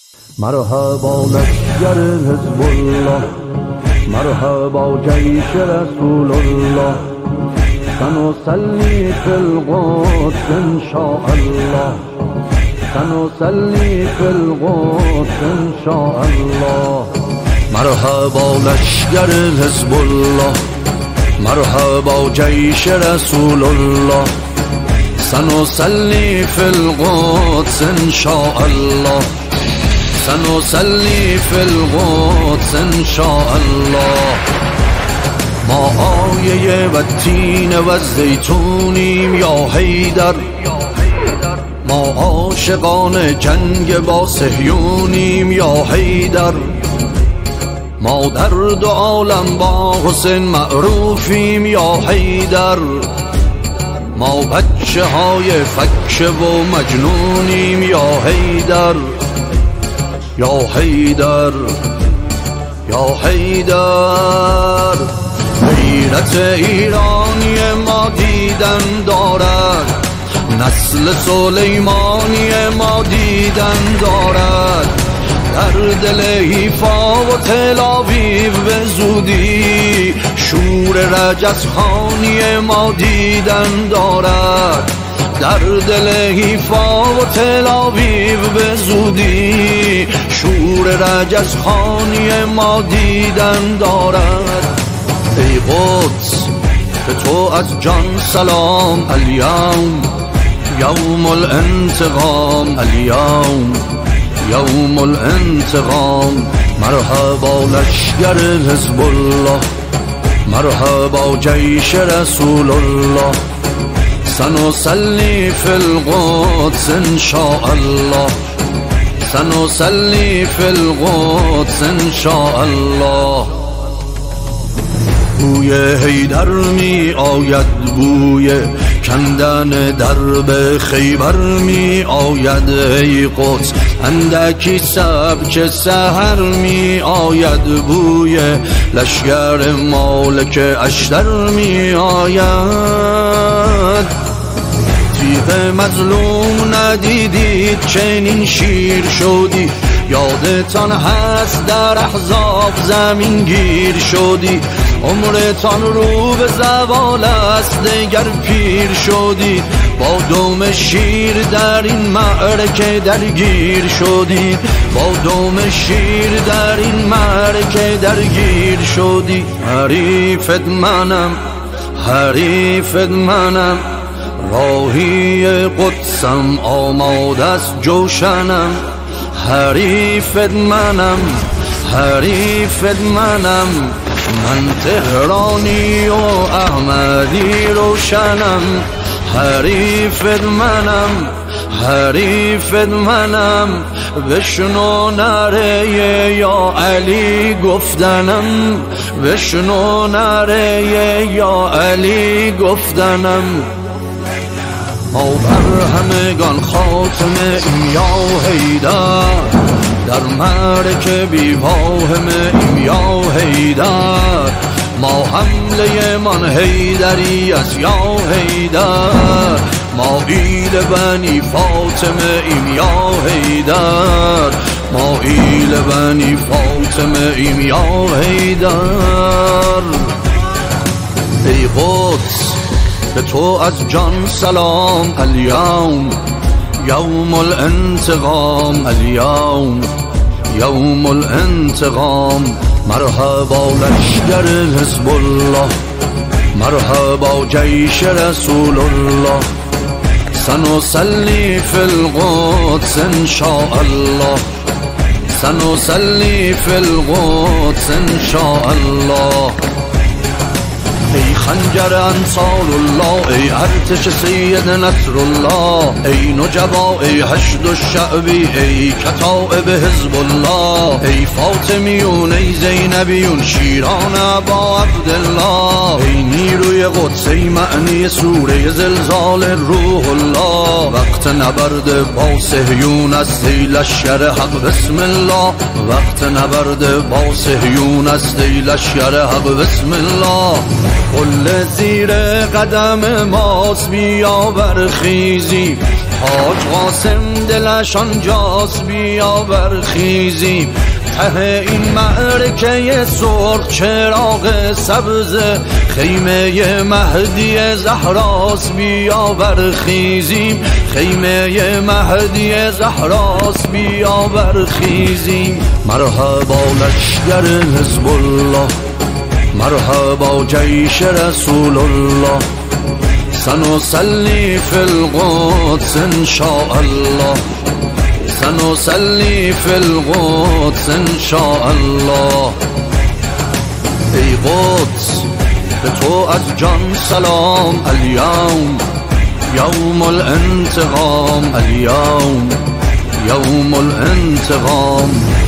مرحبا لشکر حزب الله، مرحبا جیش رسول الله، سنصلي في القدس إن شاء الله، سنصلي في القدس إن شاء الله. مرحبا لشکر حزب الله، مرحبا جیش رسول الله، سنصلي في القدس إن شاء الله، سنصلي في القدس إن شاء الله. ما آیه و تین و زیتونیم یا حیدر، ما عاشقان جنگ با صهیونیم یا حیدر، ما در دو عالم با حسین معروفیم یا حیدر، ما بچه های فکه و مجنونیم یا حیدر، یا حیدر، یا حیدر. غیرت ایرانی ما دیدن دارد، نسل سلیمانی ما دیدن دارد، در دل حیفا و تل‌آویو به زودی شور رجزخانی ما دیدن دارد، در دل حیفا و تل‌آویو به زودی شور رجزخانی ما دیدن دارد. ای قدس به تو از جان سلام، الیوم یوم الانتقام، الیوم یوم الانتقام. مرحبا لشکر حزب الله، مرحبا جیش رسول الله، سنصلي في القدس إن شاء الله، سنصلي في القدس إن شاء الله. بوی حیدر می آید، بوی کندن درب خیبر می آید، ای قدس اندکی سبک سحر می آید، بوی لشکر مالک اشتر می آید. تیغ مظلوم ندیدید چنین شیر شدی، یادتان هست در احزاب زمین گیر شدی، عمرتان رو به زوال است دگر پیر شدید، با دم شیر در این معرکه درگیر شدید، با دم شیر در این معرکه درگیر شدید. حریفت منم، حریفت منم، راهی قدسم آماده است جوشنم، حریفت منم، حریفت منم، من تهرانی و احمدی روشنم، حریفت منم، حریفت منم، بشنو نره یا علی گفتنم، بشنو نره یا علی گفتنم. ما بر همگان خاتمه ایم یا حیدر، در معرکه بی واهمه ایم یا حیدر، ما حمله من حیدری است یا حیدر، ما ایل بنی فاطمه ایم یا حیدر، ما ایل بنی فاطمه ایم یا حیدر. ای قدس به تو از جان سلام، الیوم یوم الانتقام، الیوم یوم الانتقام. مرحبا لشکر حزب الله، مرحبا جیش رسول الله، سنصلي في القدس إن شاء الله، سنصلي في القدس إن شاء الله. ای خنجر انصار الله، ای ارتش سید نصر الله، ای نجبا، ای حشد الشعبی، ای کتائب حزب الله، ای فاطمیون، ای زینبیون، شیران ابا عبدالله، ای نیروی قدس، ای معنی سوره زلزال روح الله. وقت نبرد با صهیون است ای لشکر حق بسم الله، وقت نبرد با صهیون است ای لشکر حق بسم الله. قل زیر قدم ماست بیا برخیزی، حاج قاسم دلش آنجاست، بیا برخیزیم ته این معرکه سرخ چراغ سبز خیمه مهدی زهراست، بیا برخیزیم خیمه مهدی زهراست، بیا برخیزیم. مرحبا لشکر حزب الله، مرحبا جیش رسول الله، سنصلي في القدس إن شاء الله، سنصلي في القدس إن شاء الله. ای قدس به تو از جان سلام، اليوم يوم الانتقام، اليوم يوم الانتقام.